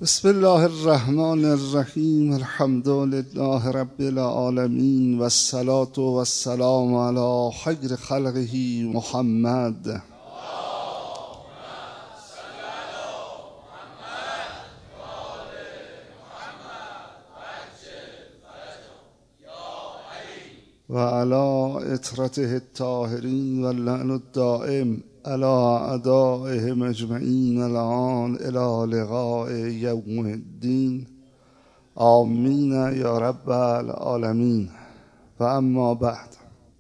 بسم الله الرحمن الرحیم. الحمد لله رب العالمین و الصلاة و السلام علی خیر خلقه محمد. و علی اطرته الطاهرین و اللعن الدائم علی اعدائهم اجمعین الان الی لقاء یوم الدین. آمین یا رب العالمین. و اما بعد،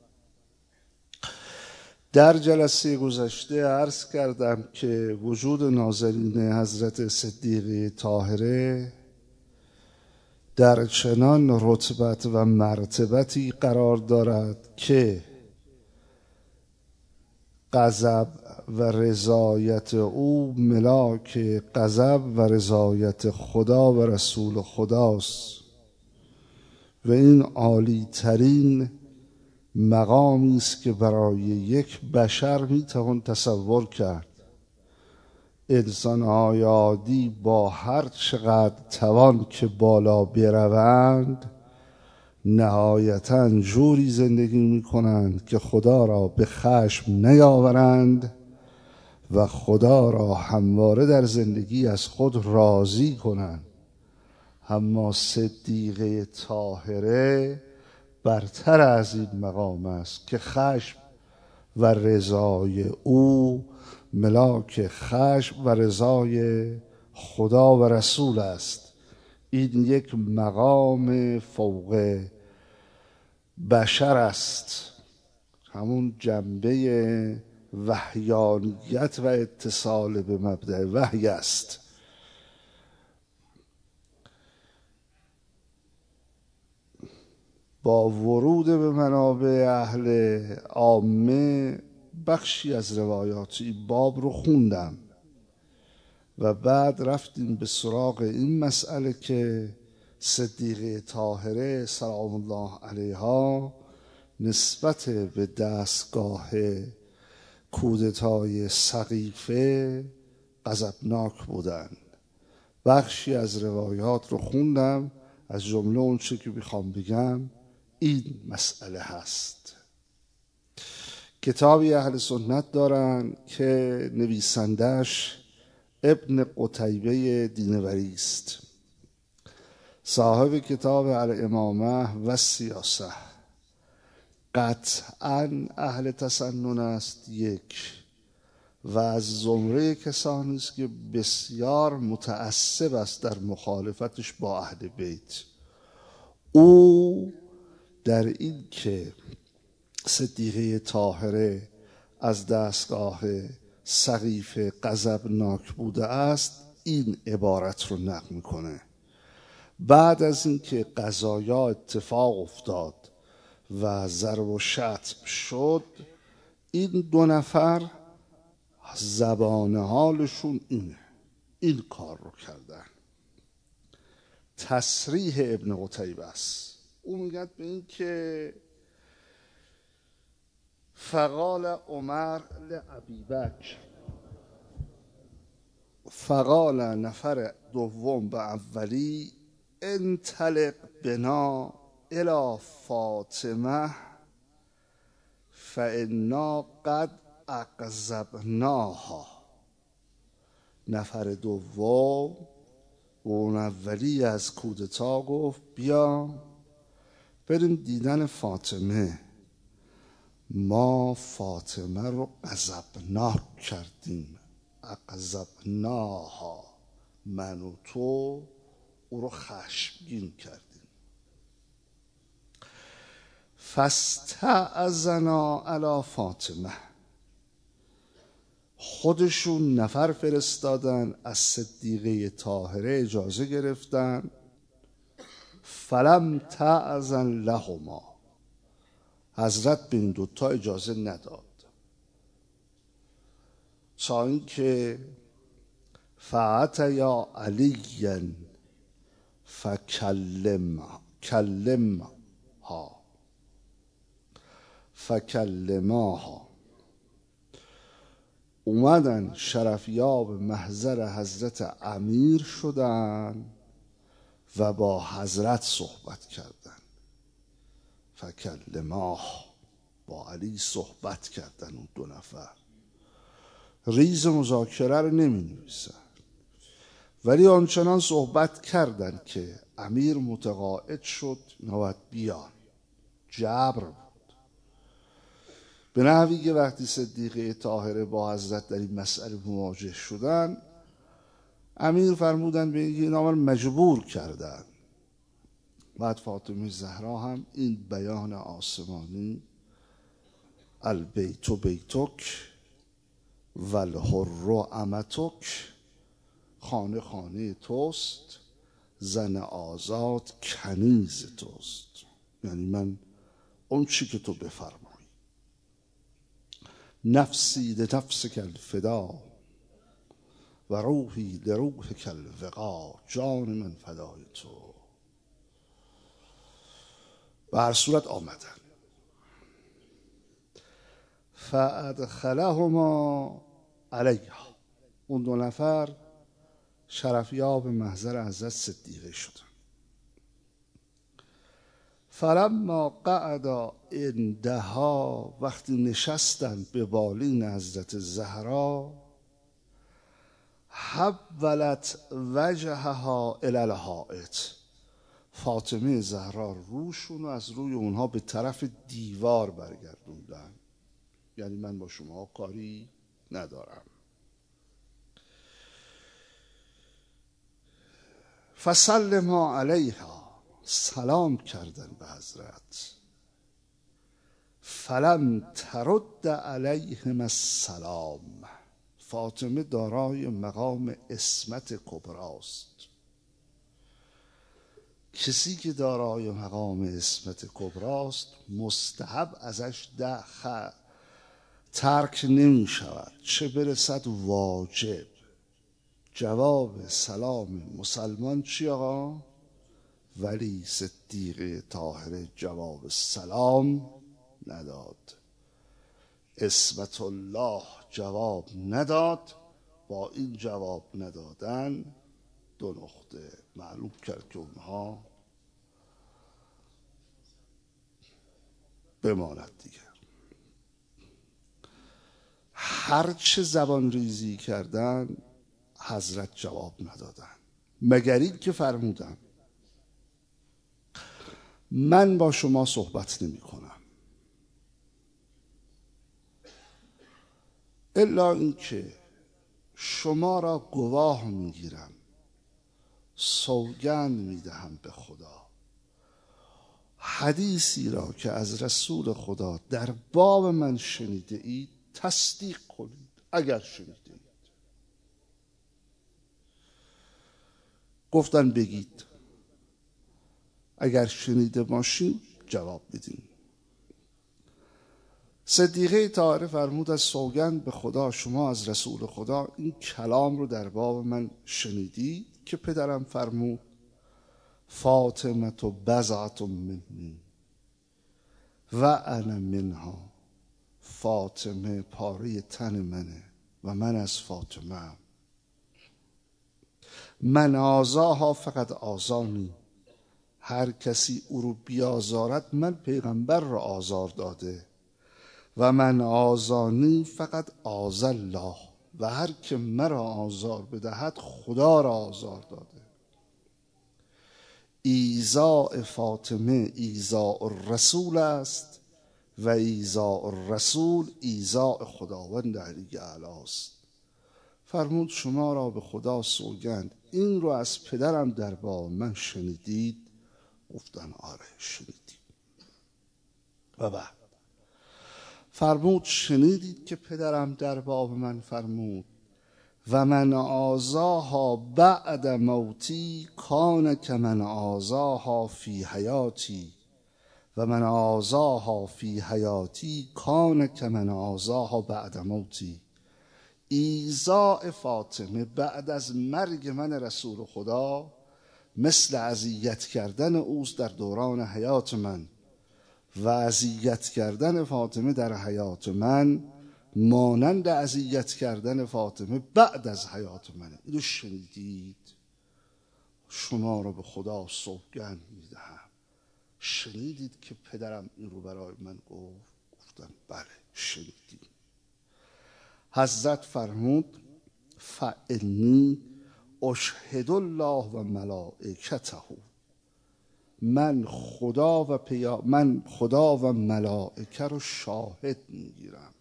در جلسه گذشته عرض کردم که وجود ناظرین حضرت صدیقه طاهره در چنان رتبت و مرتبتی قرار دارد که غضب و رضایت او ملاک غضب و رضایت خدا و رسول خداست و این عالی ترین مقامی است که برای یک بشر میتوان تصور کرد. انسان‌های عادی با هر چقدر توان که بالا بروند نهایتاً جوری زندگی می‌کنند که خدا را به خشم نیاورند و خدا را همواره در زندگی از خود راضی کنند. اما صدیقه طاهره برتر از این مقام است که خشم و رضای او ملاک خشم و رضای خدا و رسول است. این یک مقام فوق بشر است، همون جنبه وحیانیت و اتصال به مبدأ وحی است. با ورود به منابع اهل عامه بخشی از روایات این باب رو خوندم و بعد رفتیم به سراغ این مسئله که صدیقه طاهره سلام الله علیها نسبت به دستگاه کودتای سقیفه غضبناک بودند. بخشی از روایات رو خوندم، از جمله اون چه که میخوام بگم این مسئله هست. کتابی اهل سنت دارن که نویسندش ابن قتیبه دینوری است. صاحب کتاب الامامه و سیاسه قطعاً اهل تسنن است یک و از زمره کسانی است که بسیار متعصب است در مخالفتش با اهل بیت. او در این که صدیقه طاهره از دستگاه سقیفه غضبناک بوده است این عبارت رو نقل میکنه: بعد از اینکه قضایا اتفاق افتاد و ضرب و شتم شد، این دو نفر زبان حالشون این کار رو کردن. تصریح ابن قتیبه است. او میگه به این که فقال عمر لابی بکر، فقال نفر دوم به اولی انطلق بنا الی فاطمه فانا قد اغضبناها. نفر دوم اون اولی از کودتا گفت بیا بریم دیدن فاطمه، ما فاطمه رو غضبناک کردیم. اغضبناها، من و تو او رو خشمگین کردیم. فاستأذنا علی فاطمه، خودشون نفر فرستادن از صدیقه طاهره اجازه گرفتن. فلم تأذن لهما، حضرت به این دوتا اجازه نداد تا اینکه فأتیا علیا فکلماها، اومدن شرفیاب محضر حضرت امیر شدن و با حضرت صحبت کردن. فکلماه، با علی صحبت کردن. اون دو نفر ریز مذاکره رو نمی نویسن، ولی آنچنان صحبت کردن که امیر متقاعد شد اینا باید بیان. جبر بود، به نحوی که وقتی صدیقه طاهره با حضرت در این مسئله مواجه شدن، امیر فرمودن به اینا من مجبور کردن. بعد فاطمه زهرا هم این بیان آسمانی البیت بیتک و الحر امتک، خانه خانه توست، زن آزاد کنیز توست، یعنی من اون چی که تو بفرمایی. نفسی لنفسک الفدا و روحی لروحک الوقا، جان من فدای تو. به هر صورت آمدن. فادخلهما علیها، اون دو نفر شرفیاب محضر حضرت صدیقه شدن. فلما قعد عندها، وقتی نشستن به بالین حضرت زهرا، حولت وجهها الی الحائط، فاطمه زهرا روشون از روی اونها به طرف دیوار برگردوندن، یعنی من با شما کاری ندارم. فسلما علیها، سلام کردن به حضرت. فلم ترد علیهم السلام، فاطمه دارای مقام عصمت کبراست. کسی که دارای مقام عصمت کبراست مستحب ازش ترک نمی شود، چه برسد واجب. جواب سلام مسلمان چی آقا؟ ولی صدیقه طاهره جواب سلام نداد، عصمت الله جواب نداد. با این جواب ندادن دو نقطه معلوم کرد که اونها بماند دیگه. هرچه زبان ریزی کردن حضرت جواب ندادن، مگر این که فرمودن من با شما صحبت نمی کنم الا اینکه شما را گواه میگیرم، سوگند میدهم به خدا، حدیثی را که از رسول خدا در باب من شنیده اید تصدیق کنید. اگر شنیده اید گفتن بگید، اگر شنیده باشید جواب بدین. صدیقه طاهره فرمود از سوگند به خدا شما از رسول خدا این کلام رو در باب من شنیدی که پدرم فرمود فاطمه تو بضعة منی و انا منها، فاطمه پاره تن منه و من از فاطمه هم. من آزاها فقط آزانی، هر کسی او رو بیازارد من پیغمبر را آزار داده، و من آزانی فقط آز الله، و هر که مرا آزار بدهد خدا را آزار داده. ایذاء فاطمه ایذاء الرسول است و ایذاء الرسول ایذاء خداوند علی اعلی است. فرمود شما را به خدا سوگند این رو از پدرم در باب من شنیدید؟ گفتن آره شنیدیم. و بعد فرمود شنیدید که پدرم در باب من فرمود و من آزاها بعد موتی کان که من آزاها فی حیاتی و من آزاها فی حیاتی کان که من آزاها بعد موتی. ایذاء فاطمه بعد از مرگ من رسول خدا مثل اذیت کردن اوست در دوران حیات من، و اذیت کردن فاطمه در حیات من مانند اذیت کردن فاطمه بعد از حیات منه. اینو شنیدید؟ شما رو به خدا سوگند میدهم شنیدید که پدرم این رو برای من گفت؟ گفتن بله شنیدیم. حضرت فرمود فانی اشهد الله و ملائکته، من خدا و ملائکه رو شاهد میگیرم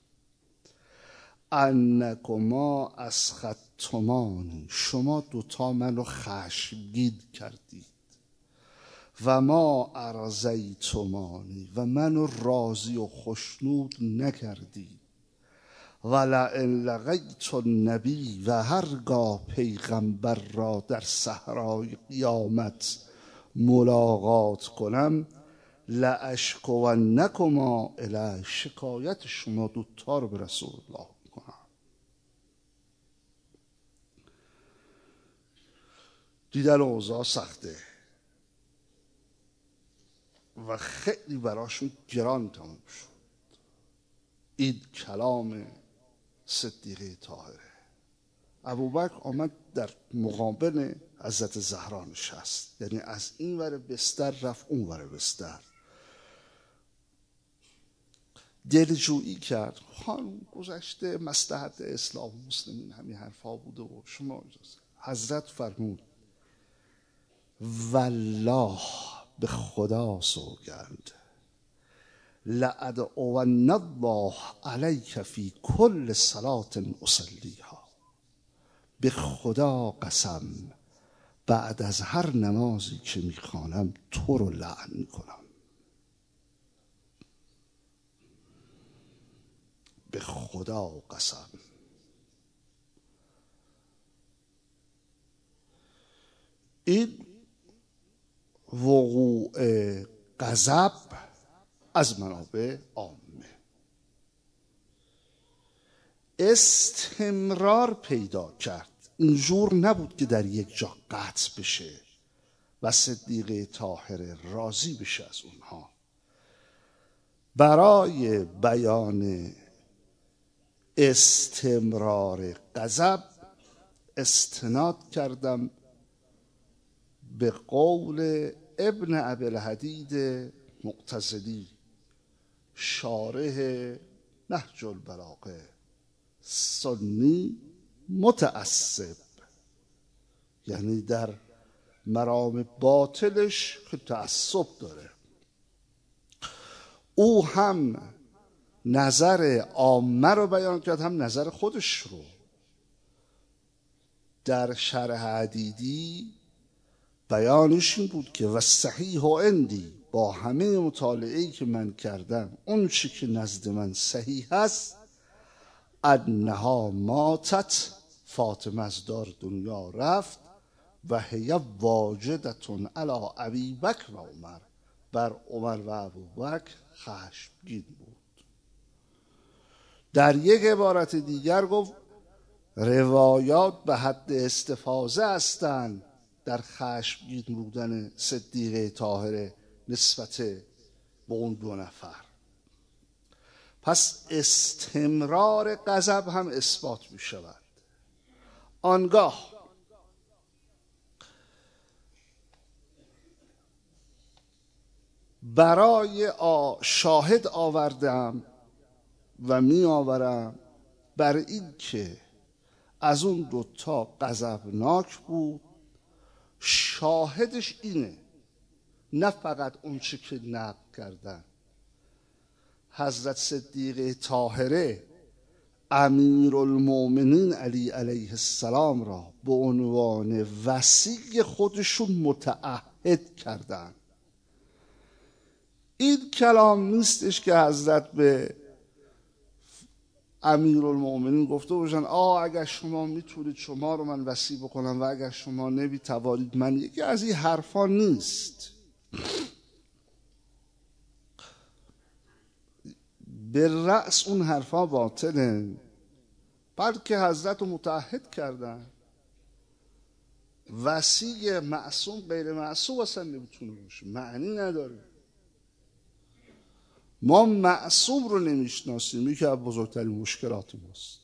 انکما اسخطتمانی، شما دوتا منو خشمگین کردید، و ما ارضیتمانی، و منو راضی و خشنود نکردید، ولئن لقیت النبی، و هرگاه پیغمبر را در صحرای قیامت ملاقات کنم، لاشکونکما الیه، شکایت شما دوتا رو به رسول الله کنم. دیدن اوضاع سخته و خیلی براشون گران تمام شد. این کلام صدیقه طاهره. ابوبکر آمد در مقابل حضرت زهرا نشست، یعنی از این ور بستر رفت اون ور بستر، دلجویی کرد. خانم گذشته مصلحت اسلام و مسلمین همین حرفا بوده و شما اجازه. حضرت فرمود والله، به خدا سوگند، لادعون الله علیک فی کل صلاة اصلیها، به خدا قسم بعد از هر نمازی که میخوانم تو رو لعن میکنم. به خدا قسم. این وقوع غضب از منابع عامه استمرار پیدا کرد. اینجور نبود که در یک جا قطع بشه و صدیقه طاهره راضی بشه از اونها. برای بیان استمرار غضب استناد کردم به قول ابن ابی‌الحدید معتزلی، شارح نهج البلاغه، سنی متعصب، یعنی در مرام باطلش که تعصب داره. او هم نظر عامه رو بیان کرد، هم نظر خودش رو. در شرح حدیدی بیانش این بود که و صحیح و عندی، با همه مطالعه‌ای که من کردم اون چی که نزد من صحیح هست، انها ماتت، فاطمه از دار دنیا رفت، و هی واجدتون علی ابی بکر و عمر، بر عمر و ابوبکر خشمگین بود. در یک عبارت دیگر گفت روایات به حد استفاضه هستند در خشمگین بودن صدیقه طاهره نسبت به اون دو نفر. پس استمرار غضب هم اثبات می شود. آنگاه برای شاهد آوردم و می آورم بر این که از اون دوتا غضبناک بود. شاهدش اینه، نه فقط اون چی که نقل کردن. حضرت صدیقه طاهره امیرالمؤمنین علی علیه السلام را به عنوان وصی خودشون متعهد کردن. این کلام نیستش که حضرت به امیرالمؤمنین گفته باشن اگر شما میتونید شما رو من وصی بکنم و اگر شما نمیتوانید من. یکی از این حرفا نیست. به رأس اون حرفا باطله، بلکه حضرت رو متعهد کردن. وصی معصوم غیر معصوم اصلا نمیتونه باشه، معنی نداره. ما معصوم رو نمیشناسیم. یکی از بزرگترین مشکلات ماست.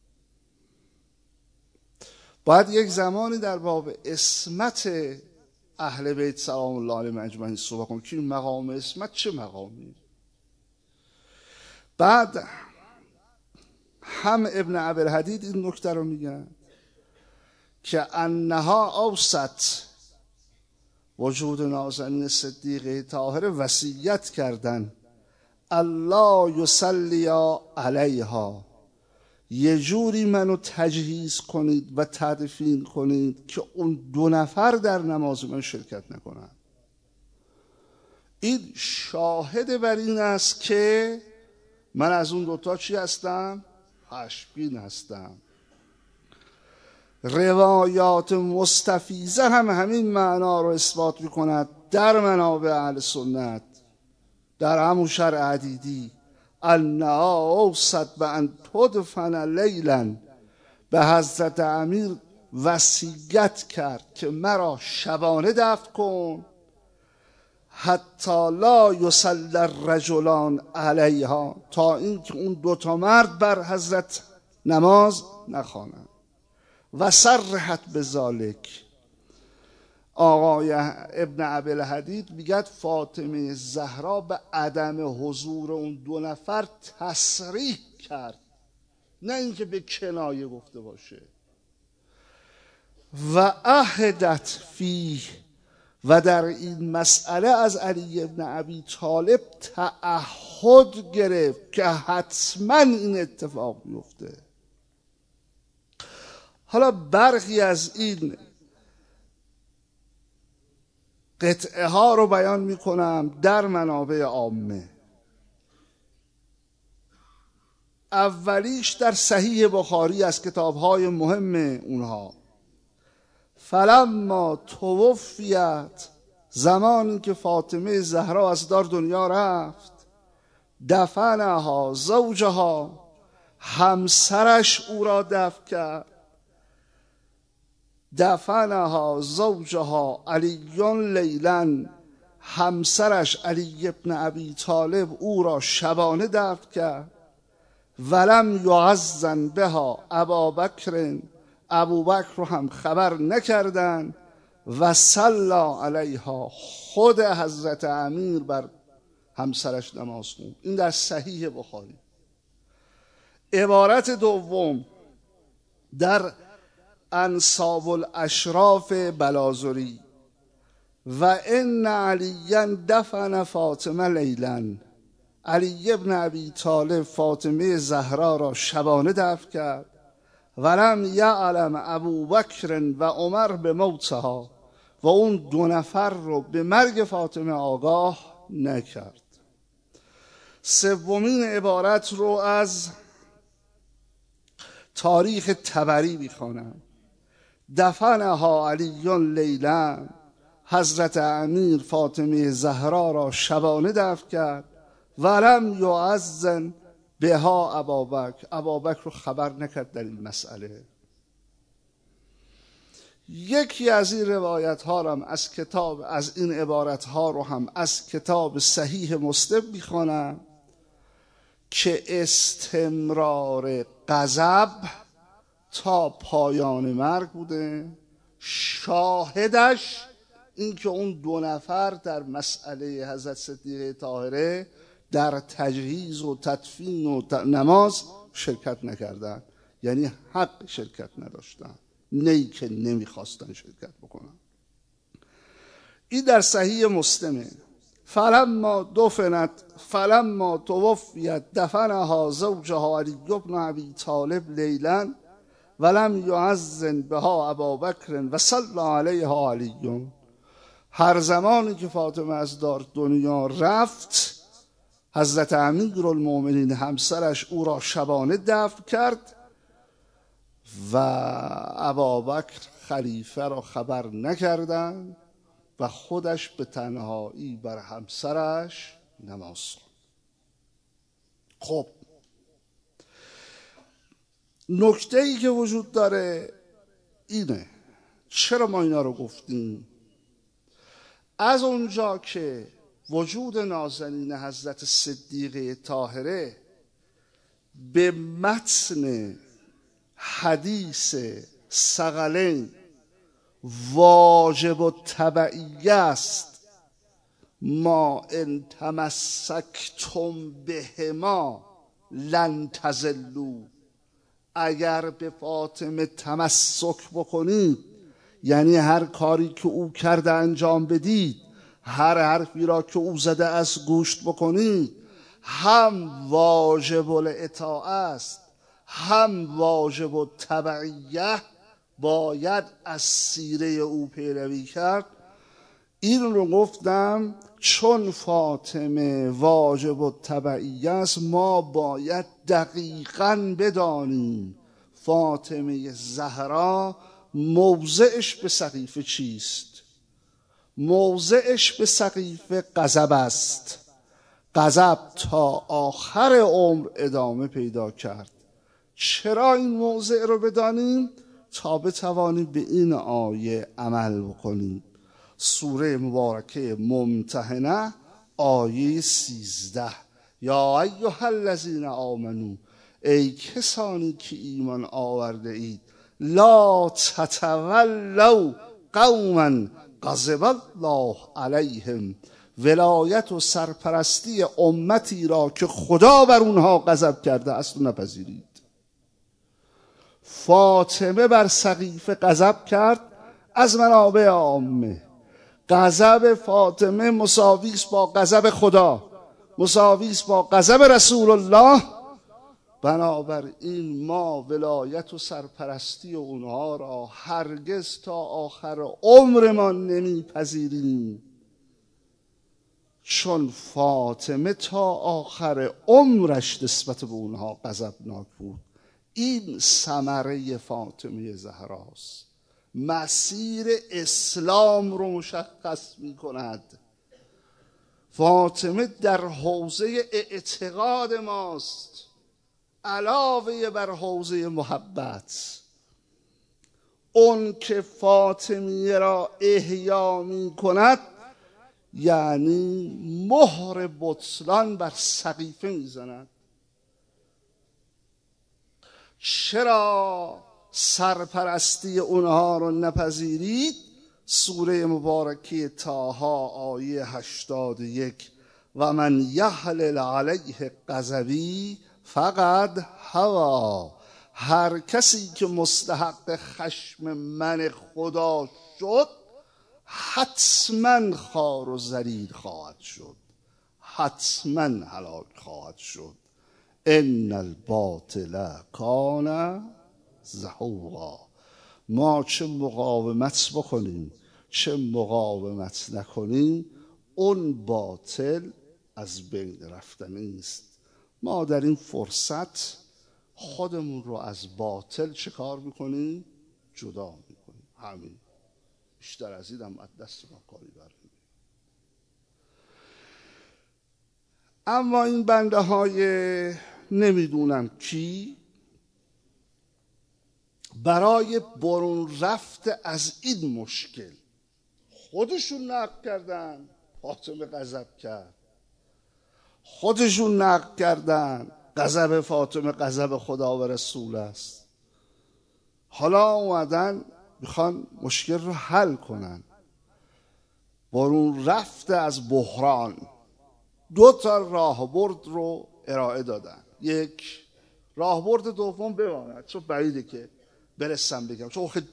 باید یک زمانی در باب عصمت اهل بیت سلام الله علیهم اجمعین صحبت کنیم که مقام عصمت چه مقامی. بعد هم ابن ابی‌الحدید این نکته رو میگن که انها اوسط وجود نازنین صدیقه طاهره وصیت کردن الله یصلی علیها، یه جوری منو تجهیز کنید و تدفین کنید که اون 2 نفر در نماز من شرکت نکنن. این شاهد بر این است که من از اون 2 چی هستم؟ خشمگین هستم. روایات مستفیضه هم همین معنا رو اثبات میکند در منابع اهل سنت، در همون شرع عدیدی. انها اوصت به ان تدفن لیلا، به حضرت امیر وصیت کرد که مرا شبانه دفن کن حتی لا یصلی الرجلان علیها، تا اینکه اون 2 مرد بر حضرت نماز نخوانند. و صرحت بذالک، آقای ابن ابی‌الحدید میگه فاطمه زهرا به عدم حضور اون 2 نفر تصریح کرد، نه اینکه به کنایه گفته باشه. و عهدت فیه، و در این مسئله از علی ابن ابی طالب تعهد گرفت که حتما این اتفاق میفته. حالا برخی از این قطعه ها رو بیان میکنم در منابع عامه. اولیش در صحیح بخاری از کتاب‌های مهم اونها. فلما توفیت، زمانی که فاطمه زهرا از دار دنیا رفت، دفنها زوجها، همسرش او را دفن کرد. دفنها زوجها علی لیلا، همسرش علی ابن ابی طالب او را شبانه دفن کرد. ولم یعزن بها ابابکر، ابوبکر رو هم خبر نکردند. و صلی علیها، خود حضرت امیر بر همسرش نماز خوند. این در صحیح بخاری. عبارت دوم در انساب الاشراف بلازری، و ان علیاً دفن فاطمه لیلا، علی ابن ابی طالب فاطمه زهرا را شبانه دفن کرد. ولم یعلم ابوبکر و عمر به موتها، و اون 2 نفر رو به مرگ فاطمه آگاه نکرد. سومین عبارت رو از تاریخ طبری میخوانم. دفنها علی لیلا، حضرت امیر فاطمه زهرا را شبانه دفن کرد. ولم یعزن بها ابابکر، ابابکر رو خبر نکرد در این مسئله. یکی از این روایت ها رو هم از این عبارت ها رو هم از کتاب صحیح مسلم میخوانم که استمرار غضب تا پایان مرگ بوده. شاهدش این که اون 2 نفر در مسئله حضرت صدیقه طاهره در تجهیز و تدفین و نماز شرکت نکردن، یعنی حق شرکت نداشتن، نه که نمیخواستن شرکت بکنن. این در صحیح مسلمه. فلما دفنت فلما توفیت دفنها زوجها علی بن ابی طالب لیلا، ولم یعزن بها ابابکر و صلی علیها علی. هر زمانی که فاطمه از دار دنیا رفت، حضرت امیرالمومنین همسرش او را شبانه دفن کرد و ابابکر خلیفه را خبر نکردند و خودش به تنهایی بر همسرش نماز خواند. خب نکته‌ای که وجود داره اینه، چرا ما اینا رو گفتیم؟ از اونجا که وجود نازنین حضرت صدیقه طاهره به متن حدیث ثقلین واجب و طبعی است. ما ان تمسکتم بهما لن تضلوا. اگر به فاطمه تمسک بکنید، یعنی هر کاری که او کرده انجام بدید، هر حرفی را که او زده از گوشت بکنید، هم واجب الاطاعه است، هم واجب التبعیه، باید از سیره او پیروی کرد. این رو گفتم چون فاطمه واجب التبعیه است، ما باید دقیقاً بدانیم فاطمه زهرا موضعش به سقیفه چیست. موضعش به سقیفه غضب است. غضب تا آخر عمر ادامه پیدا کرد. چرا این موضع رو بدانیم؟ تا بتوانیم به این آیه عمل بکنیم. سوره مبارکه ممتحنه آیه 13: یا ایها الذین آمنو، ای کسانی که ایمان آورده اید، لا تتولوا قوما غضب الله علیهم، ولایت و سرپرستی امتی را که خدا بر اونها غضب کرده است نپذیرید. فاطمه بر سقیفه غضب کرد از منابع عامه. غضب فاطمه مساوی است با غضب خدا، مساوی است با غضب رسول الله. بنابراین ما ولایت و سرپرستی اونها را هرگز تا آخر عمرمان نمیپذیریم، چون فاطمه تا آخر عمرش نسبت به اونها غضبناک بود. این ثمره فاطمه زهراست، مسیر اسلام رو مشخص می کند. فاطمه در حوزه اعتقاد ماست علاوه بر حوزه محبت. اون که فاطمیه را احیا می کند یعنی مهر بطلان بر سقیفه می زند. چرا سرپرستی اونها رو نپذیرید؟ سوره مبارکه طه آیه 81: و من یحلل علیه غضبی فقد هوی. هر کسی که مستحق خشم من خدا شد حتما خوار و ذلیل خواهد شد، حتما هلاک خواهد شد. ان الباطل کان زهوقا. ما چه مقاومت بکنیم چه مقاومت نکنیم، اون باطل از بین رفتنی است. ما در این فرصت خودمون رو از باطل چه کار میکنیم؟ جدا میکنیم. همین، بیشتر از این هم از دست ما کاری برمیم. اما این بنده های نمیدونم کی برای برون رفت از این مشکل خودشون نقد کردن فاطمه غضب کرد، خودشون نقد کردن غضب فاطمه غضب خدا و رسول است. حالا اومدن میخوان مشکل رو حل کنن، برون رفت از بحران. 2 راهبرد رو ارائه دادن. یک راهبرد دوم بماند، چون بعیده که برسم بگم، چون خیلی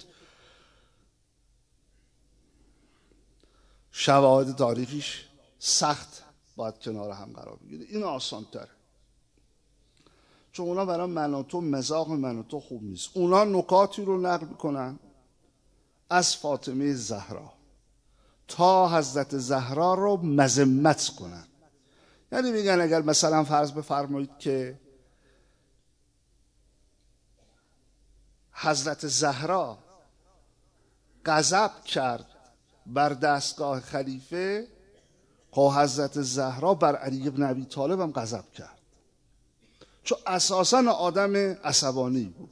شواهد تاریخیش سخت باید کنار هم قرار بگیره. این آسان تره، چون اونا برای من و تو مذاق من و تو خوب نیست. اونا نکاتی رو نقل میکنن از فاطمه زهرا تا حضرت زهرا رو مذمت کنن. یعنی میگن اگر مثلا فرض بفرمایید که حضرت زهرا غضب کرد بر دستگاه خلیفه، خب حضرت زهرا بر علی بن ابی طالب هم غضب کرد، چون اساسا آدم عصبانی بود.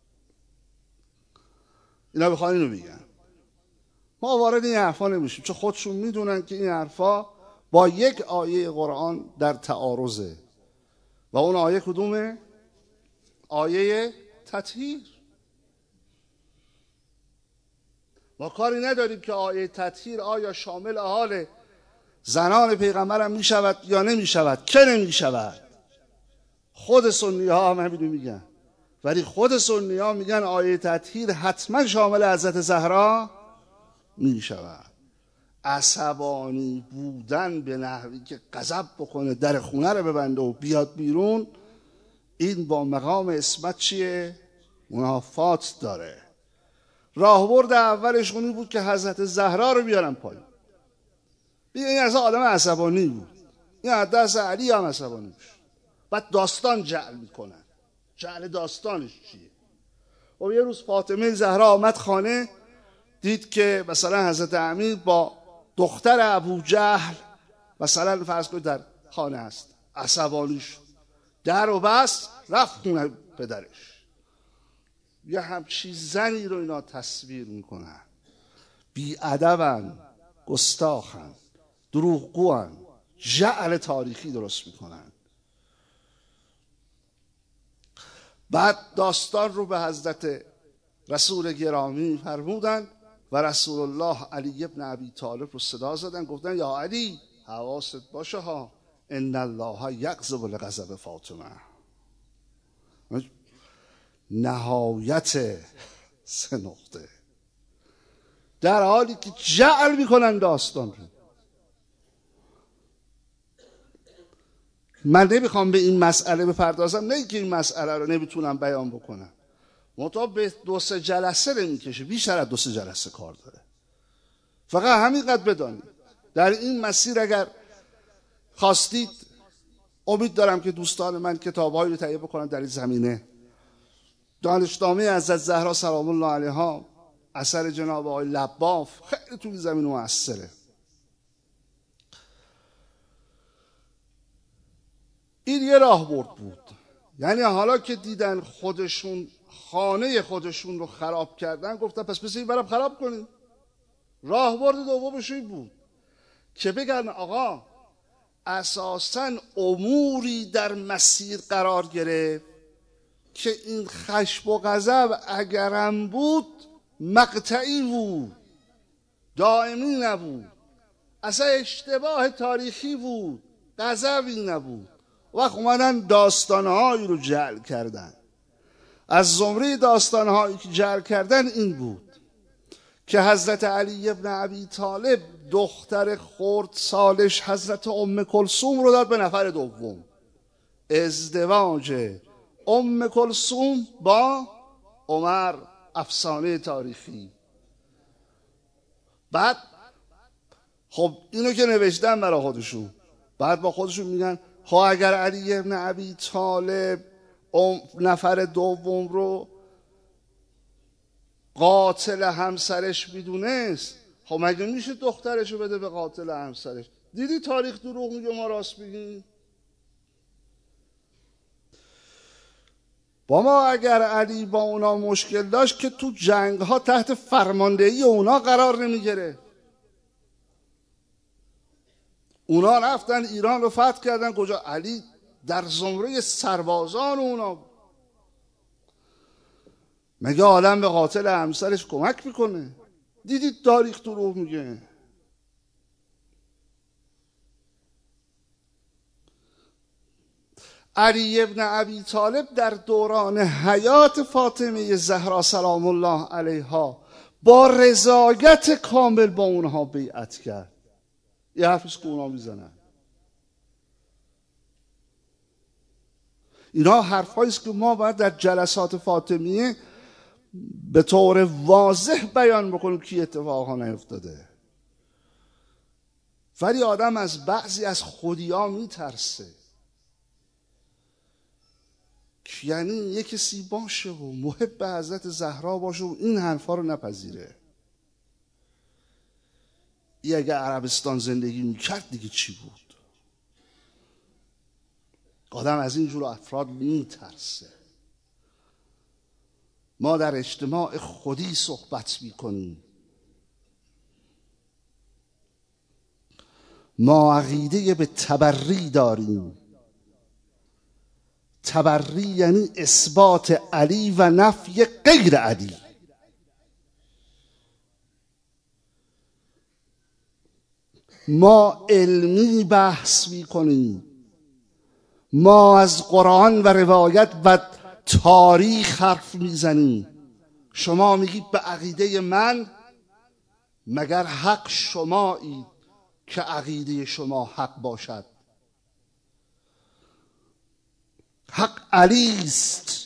اینا بخوان اینو بگن، ما وارد این حرفا نمیشیم، چون خودشون میدونن که این حرفا با با یک آیه قرآن در تعارضه و اون آیه کدومه؟ آیه تطهیر. ما کاری نداریم که آیه تطهیر آیا شامل حال زنان پیغمبرم می شود یا نمی شود. که نمی شود. خود سنی ها هم همینو میگن، ولی خود سنی ها میگن آیه تطهیر حتما شامل حضرت زهرا می شود. عصبانی بودن به نحوی که غضب بکنه، در خونه رو ببنده و بیاد بیرون، این با مقام عصمت چیه؟ منافات داره. راهبرد اولش اونی بود که حضرت زهرا رو بیارن پایین. این اصلا آدم عصبانی بود، این حدث علی هم عصبانی بود. بعد داستان جعل میکنن. جعل داستانش چیه؟ و یه روز فاطمه زهرا آمد خانه، دید که مثلا حضرت امیر با دختر ابو جهل مثلا فرض کنید در خانه هست، عصبانی شد، در و بست رفت خونه پدرش. یه همچی زنی رو اینا تصویر میکنن، بی‌ادبن، گستاخن، دروغگوان، جعل تاریخی درست میکنن. بعد داستان رو به حضرت رسول گرامی فرمودن و رسول الله علی ابن ابی طالب رو صدا زدن، گفتن یا علی حواست باشه ها، ان الله یغضب لغضب فاطمه. نهایت 3 نقطه، در حالی که جعل میکنن داستان رو. من نمیخوام به این مسئله بپردازم، نه که این مسئله رو نمیتونم بیان بکنم، منتها به 2-3 جلسه نمیکشه، بیشتر از 2-3 جلسه کار داره. فقط همینقدر بدانید در این مسیر اگر خواستید، امید دارم که دوستان من کتاب‌هایی رو تهیه بکنن در این زمینه. دانشنامه حضرت زهرا سلام الله علیها اثر جناب آقای لباف خیلی توی زمین مؤثره. این یه راهبرد بود. یعنی حالا که دیدن خودشون خانه خودشون رو خراب کردن، گفتن پس بس این برم خراب کنیم. راهبرد دومش این بود که بگن آقا اساساً اموری در مسیر قرار گرفت که این خشم و غضب اگرم بود مقطعی بود، دائمی نبود، اصلا اشتباه تاریخی بود، غضبی نبود. وقت اومدن داستانهایی رو جعل کردن. از زمره داستانهایی که جعل کردن این بود که حضرت علی ابن ابی طالب دختر خرد سالش حضرت ام کلثوم رو داد به نفر دوم. ازدواج ام کلثوم با عمر، افسانه تاریخی. بعد خب اینو که نوشتن برای خودشون، بعد با خودشون میگن خب اگر علی ابن ابی طالب نفر دوم رو قاتل همسرش میدونست، خب مگه میشه دخترش رو بده به قاتل همسرش؟ دیدی تاریخ دروغ میگه ما راست میگیم؟ با ما اگر علی با اونا مشکل داشت که تو جنگ ها تحت فرماندهی اونا قرار نمیگیره. اونا رفتن ایران رو فتح کردن، کجا علی در زمره سربازان اونا بود. مگه آدم به قاتل همسرش کمک میکنه؟ دیدید تاریخ دروغ میگه. علی ابن ابی طالب در دوران حیات فاطمه زهرا سلام الله علیها با رضایت کامل با اونها بیعت کرد. یه حرفیست که اونا میزنن. اینا حرفاییست که ما باید در جلسات فاطمیه به طور واضح بیان بکنیم که اتفاقا نیفتاده. ولی آدم از بعضی از خودیا میترسه. یعنی یک کسی باشه و محب حضرت زهرا باشه و این حرفا رو نپذیره. ای اگه عربستان زندگی میکرد دیگه چی بود؟ آدم از اینجور افراد میترسه. ما در اجتماع خودی صحبت میکنیم. ما عقیده به تبری داریم. تبری یعنی اثبات علی و نفی غیر علی. ما علمی بحث میکنیم، ما از قرآن و روایت و تاریخ حرف میزنیم. شما میگید به عقیده من، مگر حق شمایید که عقیده شما حق باشد؟ حق علی است.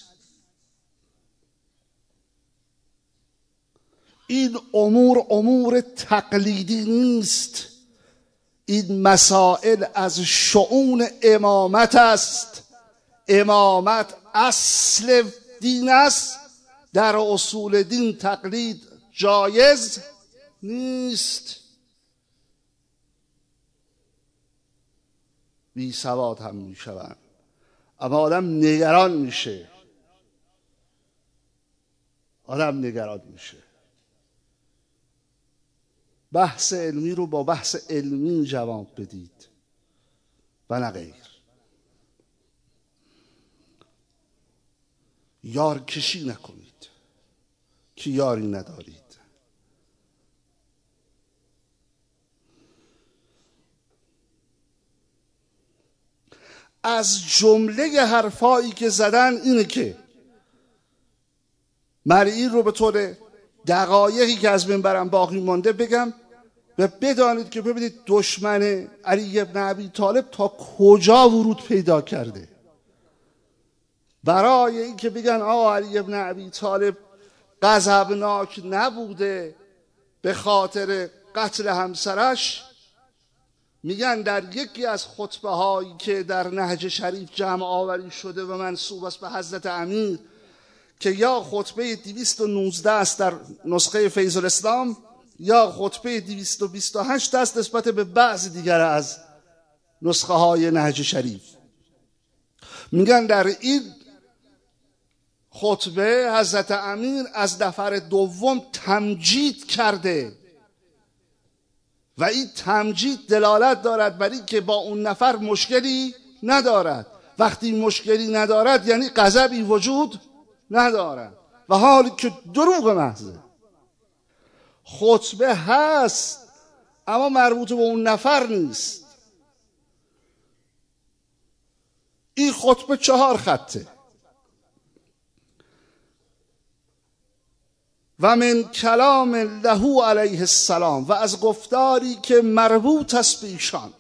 این امور تقلیدی نیست. این مسائل از شؤون امامت است. امامت اصل دین است. در اصول دین تقلید جایز نیست. بی سواد هم می شوند، اما آدم نگران میشه. بحث علمی رو با بحث علمی جواب بدید و نه غیر. یار کشی نکنید که یاری ندارید. از جمله حرفایی که زدن اینه که مرئی رو به طور دقایقی که از منبرم باقی مانده بگم و بدانید که ببینید دشمن علی بن ابی طالب تا کجا ورود پیدا کرده. برای اینکه بگن علی بن ابی طالب غضبناک نبوده به خاطر قتل همسرش، میگن در یکی از خطبه هایی که در نهج شریف جمع آوری شده و منسوب است به حضرت امیر که یا خطبه 219 است در نسخه فیض الاسلام یا خطبه 228 است نسبت به بعض دیگر از نسخه های نهج شریف، میگن در این خطبه حضرت امیر از نفر دوم تمجید کرده و این تمجید دلالت دارد بر این که با اون نفر مشکلی ندارد. وقتی مشکلی ندارد یعنی غضبی وجود ندارد، و حالی که دروغ محضه. خطبه هست اما مربوط به اون نفر نیست. این خطبه 4 خطه. و من کلام له علیه السلام، و از گفتاری که مربوط است به ایشان.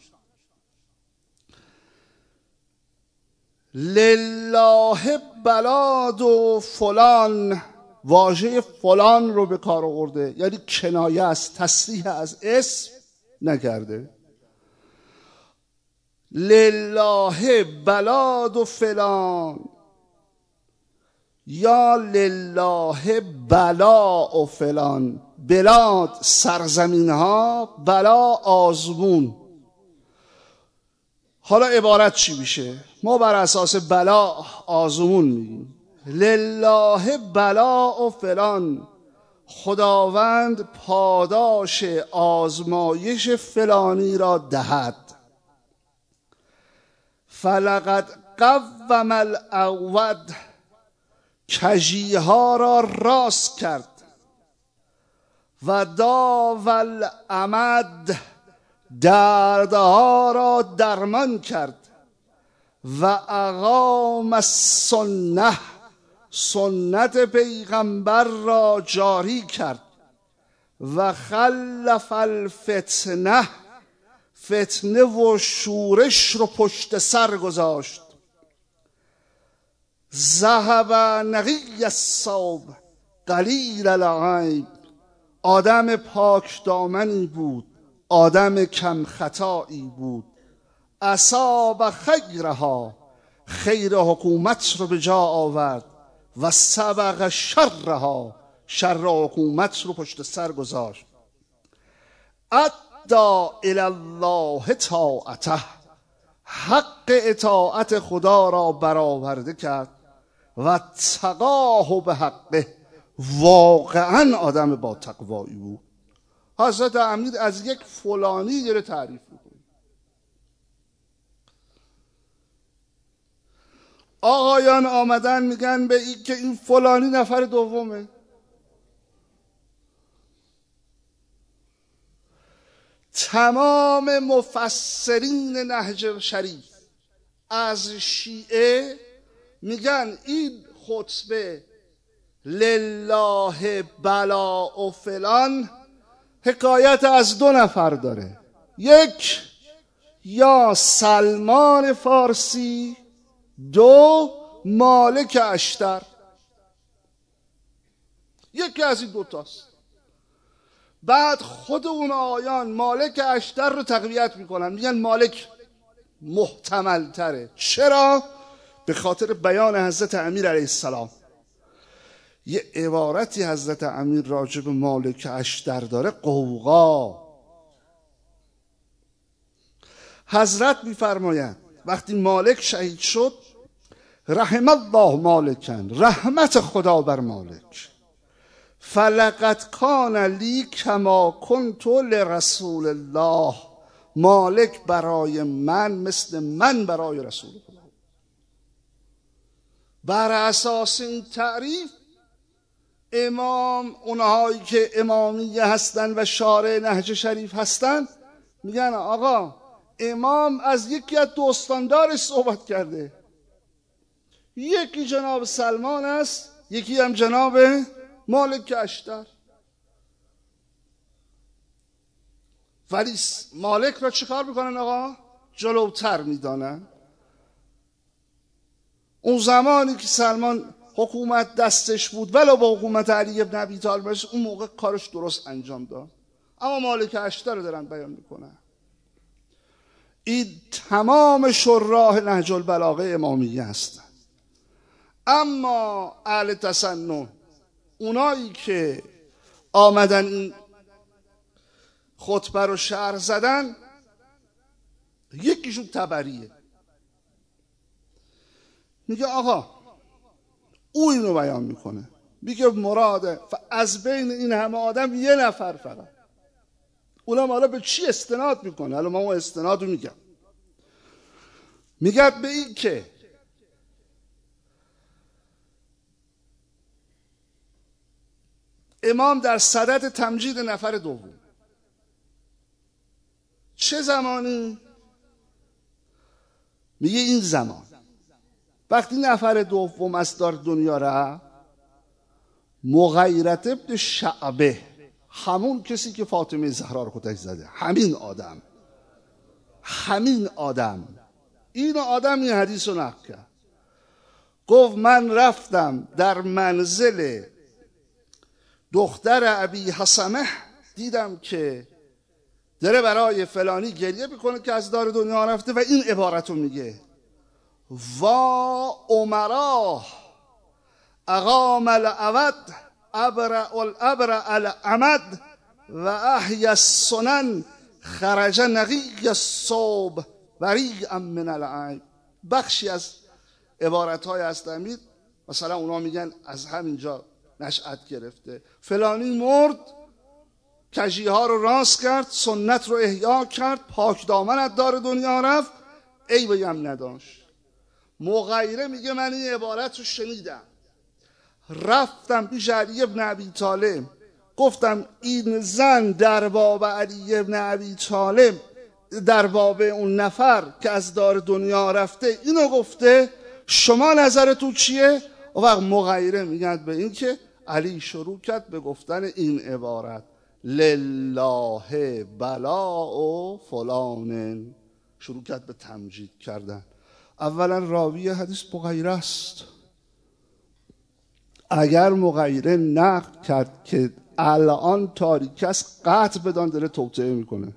لله بلاد و فلان، واژه فلان رو به کار آورده، یعنی کنایه است، تصریح از اسم نکرده. لله بلاد و فلان یا لله بلا و فلان. بلاد سرزمین ها، بلا آزمون. حالا عبارت چی میشه؟ ما بر اساس بلا آزمون میگیم. لله بلا و فلان، خداوند پاداش آزمایش فلانی را دهد. فلقد قوم الاعود، کژیها را راست کرد. و داول امد، دردها را درمان کرد. و اقام السنه، سنت پیغمبر را جاری کرد. و خلف الفتنه، فتنه و شورش رو پشت سر گذاشت. ذهب نقی الثوب قلیل العیب، آدم پاک دامنی بود، آدم کم خطایی بود. اصاب خیرها، خیر حکومت رو به جا آورد. و سبق شرها، شر حکومت رو پشت سر گذاشت. ادعا الی الله طاعته، حق اطاعت خدا را برآورده کرد. و تقاه به حقه، واقعا آدم با تقوایی بود. حضرت امیر از یک فلانی داره تعریف میکنه. آقایان آمدن میگن به این که این فلانی نفر دومه. تمام مفسرین نهج شریف از شیعه میگن این خطبه لله بلا و فلان حکایت از دو نفر داره. یک، یا سلمان فارسی، دو، مالک اشتر. یکی از این دوتاست. بعد خود اون آیان مالک اشتر رو تقویت میکنن، میگن مالک محتمل تره. چرا؟ به خاطر بیان حضرت امیر علیه السلام. یه عبارتی حضرت امیر راجب مالک اشتر داره، قوقا. حضرت میفرمایند وقتی مالک شهید شد، رحم الله مالکن، رحمت خدا بر مالک، فلقد کان لی کما کنت لرسول الله، مالک برای من مثل من برای رسول الله. بر اساس این تعریف امام، اونهایی که امامیه هستن و شارع نهج شریف هستن، میگن آقا امام از یکی از دوستاندارش صحبت کرده، یکی جناب سلمان است، یکی هم جناب مالک اشتر. ولی مالک را چیکار میکنن آقا؟ جلوتر میدانن. اون زمانی که سلمان حکومت دستش بود، ولو با حکومت علی ابن ابی طالب، اون موقع کارش درست انجام داد. اما مالک اشتر رو دارن بیان میکنن. این تمام شراح نهج البلاغه امامیه هستن. اما اهل تسنن، اونایی که آمدن این خطبه رو شرح زدن، یکیشون تبریه، میگه آقا او اینو بیان میکنه، میگه مراده از بین این همه آدم یه نفر فقط. اونم حالا به چی استناد میکنه؟ حالا من اون استنادو میگم. میگه به این که امام در صدد تمجید نفر دوم. چه زمانی؟ میگه این زمان وقتی نفر دوم از دار دنیا رفت، مغیرت ابن شعبه، همون کسی که فاطمه زهرا رو کتک زده، همین آدم این حدیث رو نقل کرد. گفت من رفتم در منزل دختر ابی حسمه، دیدم که داره برای فلانی گریه میکنه که از دار دنیا رفته، و این عبارت رو میگه: وا عمراه اقام العود ابرع الابرع العمد و احی السنن خرج نقی الصوب بریئا من العیب. بخشی از عبارت‌های هست امیر، مثلا اونا میگن از همینجا نشأت گرفته، فلانی مرد، کجیها رو راست کرد، سنت رو احیا کرد، پاک دامن از دار دنیا رفت، عیبی هم نداشت. مغیره میگه من این عبارت رو شنیدم، رفتم پیش علی ابن ابی طالب، گفتم این زن در باب علی ابن ابی طالب، در باب اون نفر که از دار دنیا رفته اینو گفته، شما نظرتون چیه؟ و وقت مغیره میگن به این که علی شروع کرد به گفتن این عبارت لله بلا و فلان، شروع کرد به تمجید کردن. اولا راوی حدیث مغیره است. اگر مغیره نقل کرد که الان تاریک است، قطع بدان داره توطئه میکنه،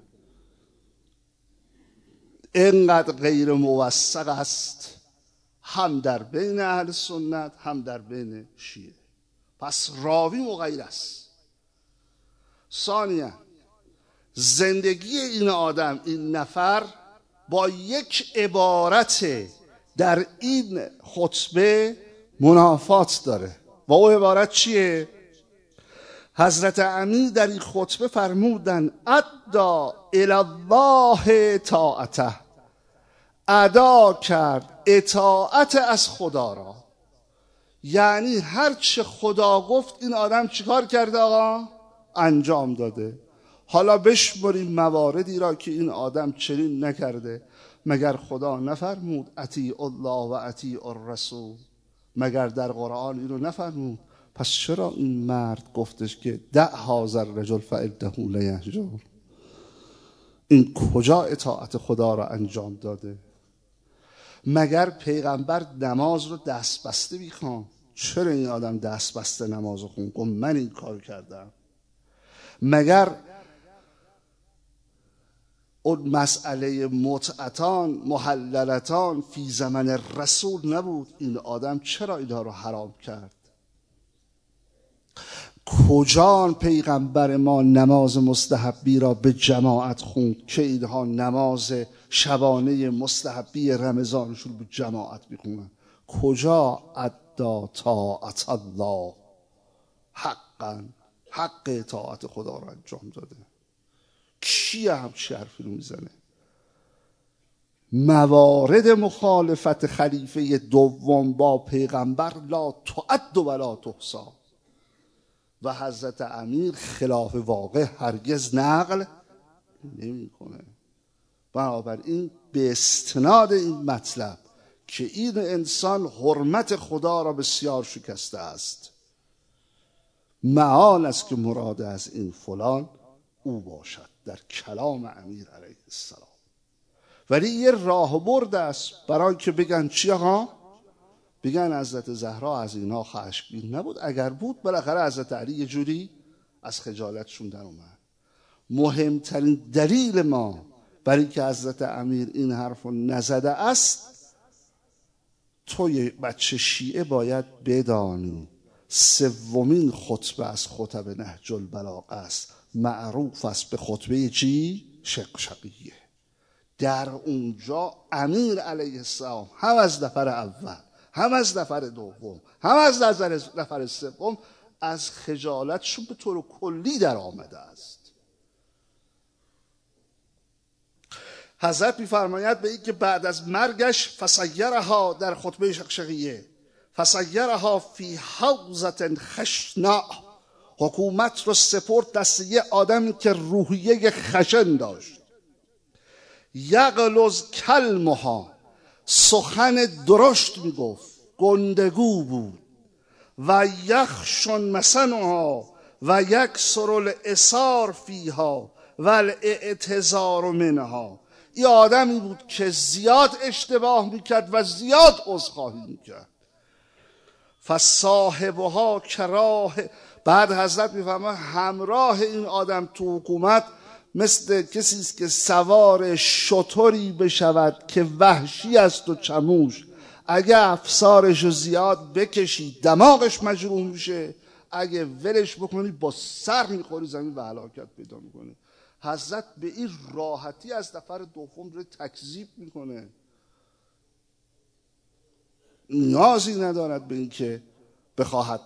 اینقدر غیر موثق است، هم در بین اهل سنت هم در بین شیعه. پس راوی مغیره است. ثانیا زندگی این آدم، این نفر، با یک عبارت در این خطبه منافات داره. و او عبارت چیه؟ حضرت امیر در این خطبه فرمودن: ادا الی الله طاعته، ادا کرد اطاعت از خدا را. یعنی هر چه خدا گفت این آدم چیکار کرده آقا؟ انجام داده. حالا بشمریم مواردی را که این آدم چنین نکرده. مگر خدا نفرمود اطیعوا الله و اطیعوا الرسول؟ مگر در قرآن اینو نفرمود؟ پس چرا این مرد گفتش که دع هذا الرجل فانه لیهجر؟ این کجا اطاعت خدا را انجام داده؟ مگر پیغمبر نماز رو دست بسته میخوان؟ چرا این آدم دست بسته نماز رو خون؟ گفت من این کار کردم. مگر اون مسئله متعتان محللتان فی زمن رسول نبود؟ این آدم چرا اینها رو حرام کرد؟ کجا پیغمبر ما نماز مستحبی را به جماعت خوند که اینها نماز شبانه مستحبی رمضانشون به جماعت میخونن؟ کجا ادا طاعت الله حقا، حق اطاعت خدا را انجام داده؟ کی همچی حرفی رو میزنه؟ موارد مخالفت خلیفه دوم با پیغمبر لا تعد ولا تحصی و حضرت امیر خلاف واقع هرگز نقل نمیکنه. بنابراین به استناد این مطلب که این انسان حرمت خدا را بسیار شکسته است، محال است که مراد از این فلان او باشد در کلام امیر علیه السلام. ولی یه راه برد است برای که بگن چی ها؟ بگن حضرت زهرا از اینا خشمگین نبود. اگر بود بالاخره حضرت علی یه جوری از خجالتشون در اومد. مهمترین دلیل ما برای که حضرت امیر این حرف رو نزده است، توی بچه شیعه باید بدانی سومین خطبه از خطب نهج البلاغه است، معروف است به خطبه چی؟ شقشقیه. در اونجا امیر علیه السلام هم از نفر اول، هم از نفر دوم، هم از نفر سوم از خجالتشون به طور کلی در آمده است. حضرت می‌فرماید به این که بعد از مرگش فسیرها در خطبه شقشقیه، فسیرها فی حوزة خشناء، حکومت رو سپرد دست یه آدمی که روحیه خشن داشت. یغلظ کلمها، سخن درشت میگفت، گندگو بود. و یخشن مسنها و یکسر الاثار فیها و الاعتذار منها. این آدمی بود که زیاد اشتباه میکرد و زیاد عذرخواهی میکرد. فصاحبها کراه. بعد حضرت میفهمه همراه این آدم تو حکومت مثل کسی است که سوار شتری بشود که وحشی است و چموش. اگه افسارش رو زیاد بکشی دماغش مجروح میشه، اگه ولش بکنی با سر میخوری زمین و هلاکت پیدا میکنه. حضرت به این راحتی از نفر دوم رو تکذیب میکنه. نیازی ندارد به این که بخواهد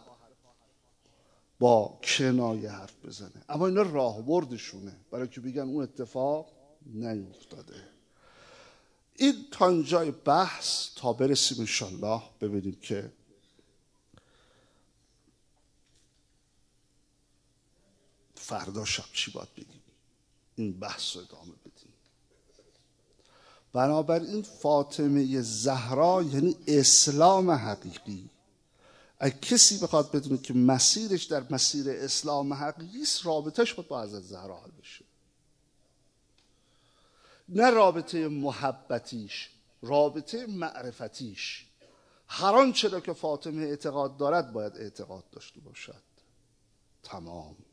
با کنایه حرف بزنه. اما اینا راهبردشونه برای که بگن اون اتفاق نیفتاده. این تا اینجای بحث، تا برسیم انشالله ببینیم که فردا شب چی باید بگیم، این بحث رو ادامه بدیم. بنابراین فاطمه زهرا یعنی اسلام حقیقی. اگه کسی بخواد بدونه که مسیرش در مسیر اسلام حقیقی است، رابطهش باید با حضرت زهرا حل بشه. نه رابطه محبتیش، رابطه معرفتیش. هر آنچه را که فاطمه اعتقاد دارد باید اعتقاد داشته باشد. تمام.